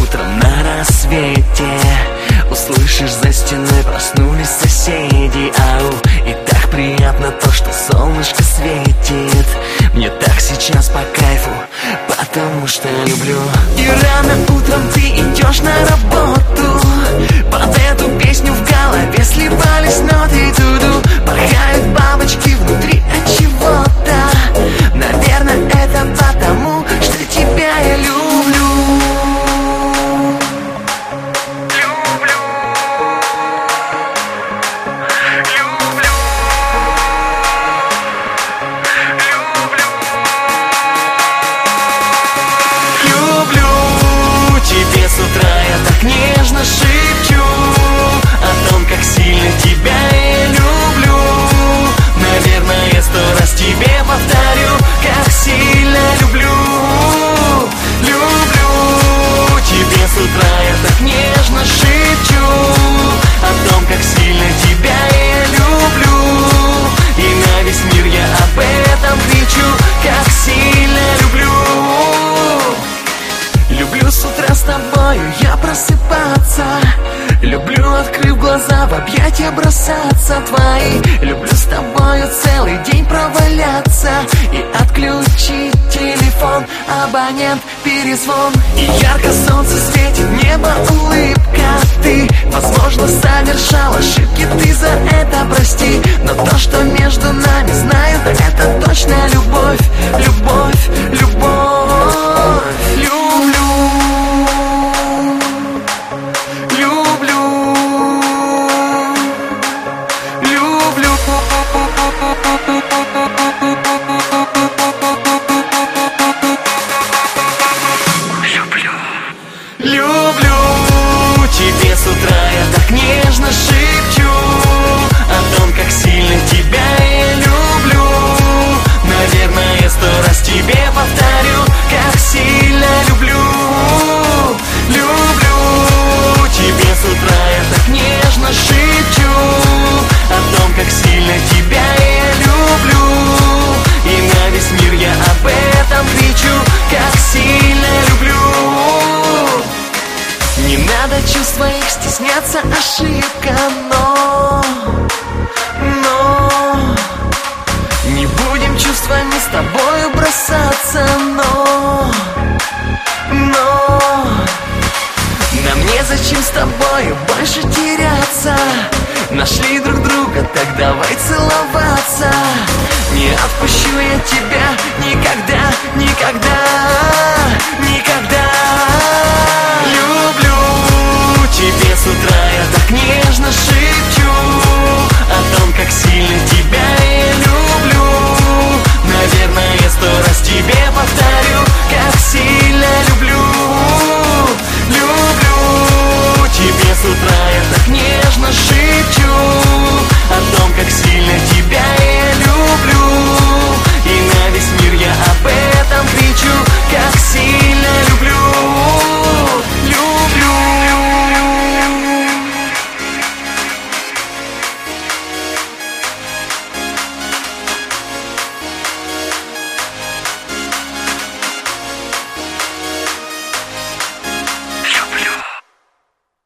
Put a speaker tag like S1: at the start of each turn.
S1: утром на рассвете услышишь за стеной, проснулись соседи. Ау, и так приятно то, что солнышко светит. Мне так сейчас по кайфу, потому что люблю. И рано утром ты идешь на работу, под эту песню в голове сливались ноты. Туду, порхают бабочки внутри от чего-то. Наверное, это потому, что тебя я люблю. С утра я так нежно шепчу о том, как сильно тебя я люблю. Наверное, 100 раз тебе повторю, как сильно люблю. Люблю. Тебе с утра я так нежно шепчу о том, как сильно тебя я люблю. И на весь мир я об этом кричу, как сильно люблю. Люблю с утра с тобою я просыпаться. Люблю, открыв глаза, в объятия бросаться твои. Люблю с тобою целый день проваляться и отключить телефон, абонент, перезвон. И ярко солнце светит, небо, улыбка. Ты, возможно, совершал ошибки, ты за это прости. Но то, что между нами, знаю, это точно любовь. Любовь, любовь. Люблю. Тебе с утра я так нежно шепчу о том, как сильно тебя я люблю. Наверное, 100 раз тебе повторю, как сильно люблю. Люблю. Тебе с утра я так нежно шепчу о том, как сильно тебя я люблю. И на весь мир я об этом кричу, как сильно люблю. Не надо чувств своих стесняться, ошибка, но не будем чувствами с тобою бросаться, но нам незачем с тобою больше теряться. Нашли друг друга, так давай целоваться. Не отпущу я тебя никогда, никогда.